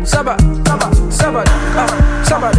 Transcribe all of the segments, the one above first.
Sabad, Sabad, Sabad,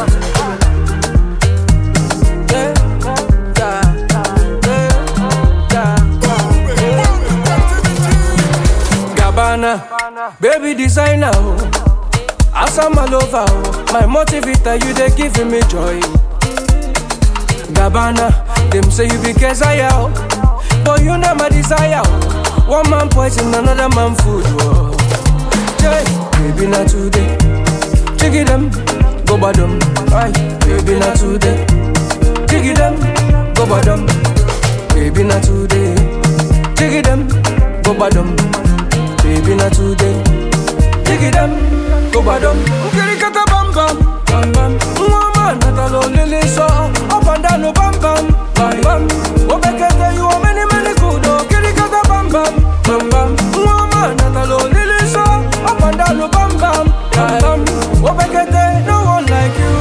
Gabbana, baby designer, Awesome all over, my motivator, you they giving me joy. Gabbana, them say you be Kesaya, but you know my desire. One man poison, another man food. Yeah, baby not today. Jiggy them, go bottom. Aye, baby not today. Jiggy them, go bottom. Baby not today. Jiggy them, go bottom. Baby not today. Jiggy them, go bottom. Ukiri kata bam bam, bam bam. Woman not a lonely so up and down no bam bam, bam bam. Obekete you a many good. Ukiri kata bam bam, bam bam. Woman not a lonely so up and down no bam bam, bam bam. Obekete no one like you.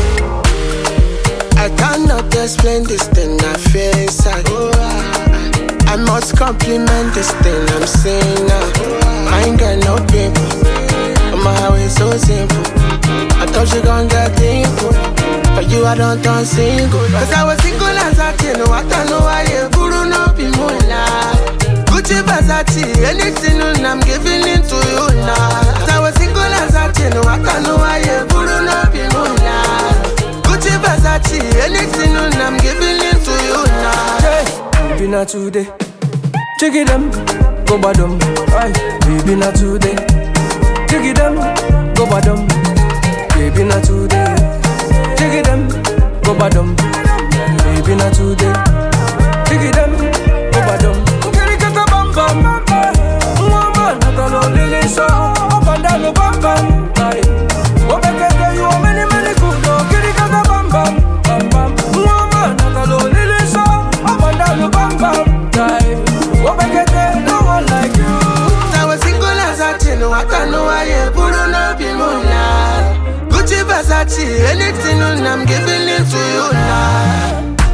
I cannot explain this thing I feel inside. I must compliment this thing I'm saying now. I ain't got no people. My way so simple. I thought you gon' get simple, but you I don't turn single. Cause I was single as a teen. I don't know why you guru no be moonlight. Gucci Versace, anything I'm giving it to you now. Cause I was single as a teen. I don't know why you guru no be moonlight. Gucci Versace, anything I'm giving it to you now. Hey, baby not today. Jiggy them, go bottom. Aye, baby not today. Jiggy them, go bottom. Baby not today. Jiggy them, go bottom. Baby not today. Jiggy them, go bottom. Ukiri kata bam bam, woman not a lonely so up and down no bam bam. Obekete you a many good. Ukiri kata bam bam, bam bam. Woman not a lonely so up and down no bam bam. Obekete no one like you. I was single as a teen. I don't know why you guru no be moonlight. Gucci Versace, anything I'm giving it to you now.